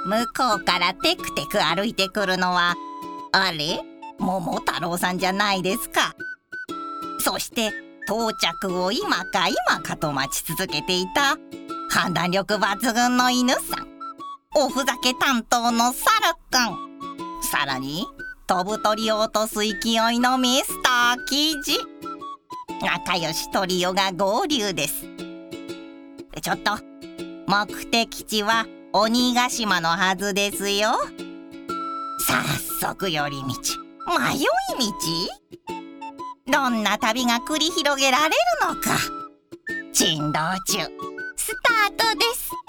向こうからテクテク歩いてくるのはあれ桃太郎さんじゃないですか。そして到着を今か今かと待ち続けていた判断力抜群の犬さん、おふざけ担当のサルくん、さらに飛ぶ鳥を落とす勢いのミスターキジ、仲良しトリオが合流です。ちょっと目的地は鬼ヶ島のはずですよ。早速寄り道、迷い道、どんな旅が繰り広げられるのか。珍道中スタートです。